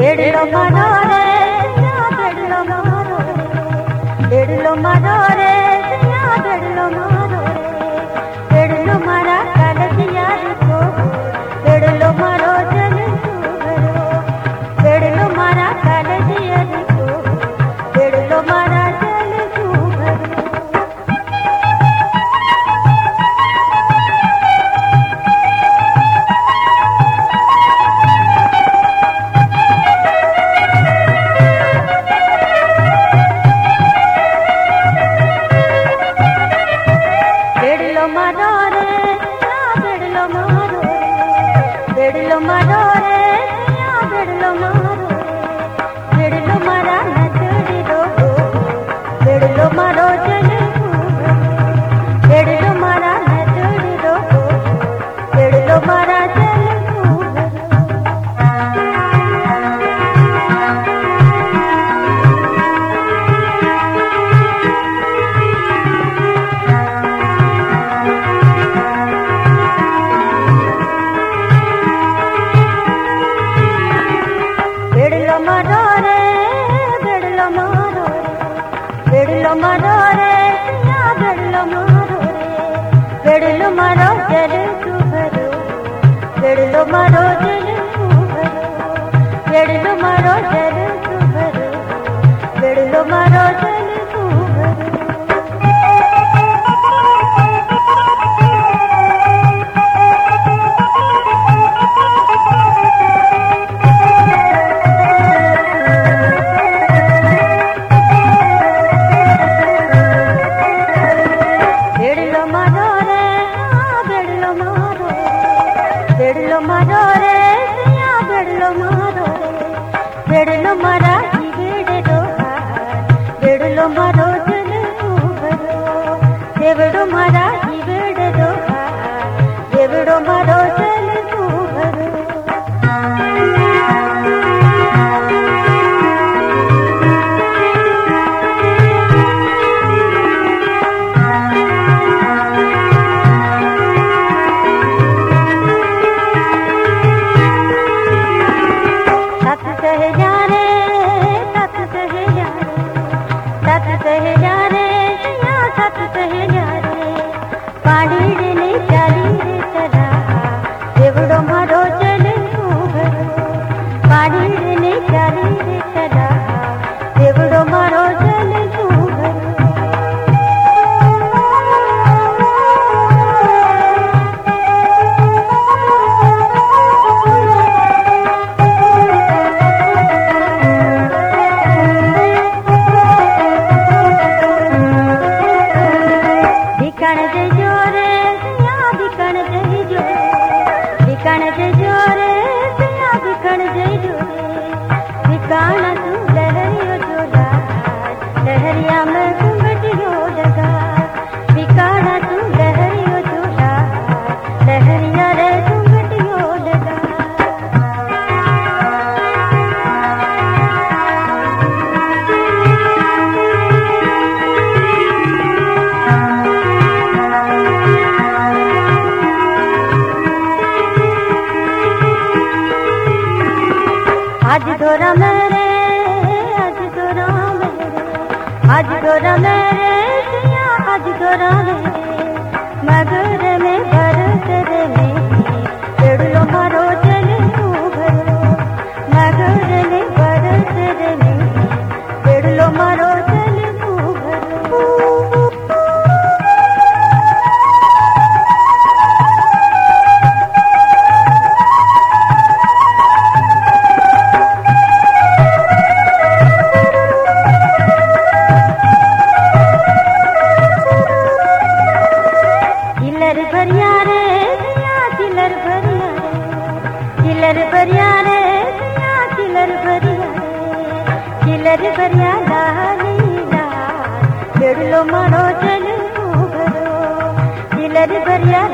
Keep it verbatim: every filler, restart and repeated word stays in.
बेड़लो मारो रे या बेड़लो मारो रे बेड़लो मारो रे या बेड़लो मारो रे बेड़लो मारा कालजिया को बेड़लो मारो जल सुभरो बेड़लो मारा कालजिया को बेड़लो मारा जल सुभरो बेड़लो मारो रे या बेड़लो मारो बेड़लो मारा नचड़ी दो बेड़लो मारो जल बेड़लो मारा नचड़ी दो बेड़लो मारा जल मारो रे बेड़लो मारो बेड़लो मारो रे या बेड़लो मारो रे बेड़लो मारो जल सुभरो बेड़लो मारो जल सुभरो बेड़लो मारो जल सुभरो बेड़लो मारो जल सुभरो बेड़लो मारो रे या बेड़लो मारो बेड़लो मारा बेड़े दो बेड़लो मारो जल सुभरो बेड़ो मारा बेड़े दो बेड़ो मारो जल सुभरो आज दोरा मेरे आज दोरा मेरे आज दोरा मेरे या आज दोरा मेरे मगर में बरस रे में बेड़लो मारो जल सुभरो मगर में बरस रे में बेड़लो मारो जल सुभरो चिलर भरिया रे या चिलर भरिया चिलर भरिया लाली लाल बेड़लो मारो जल सुभरो चिलर भरिया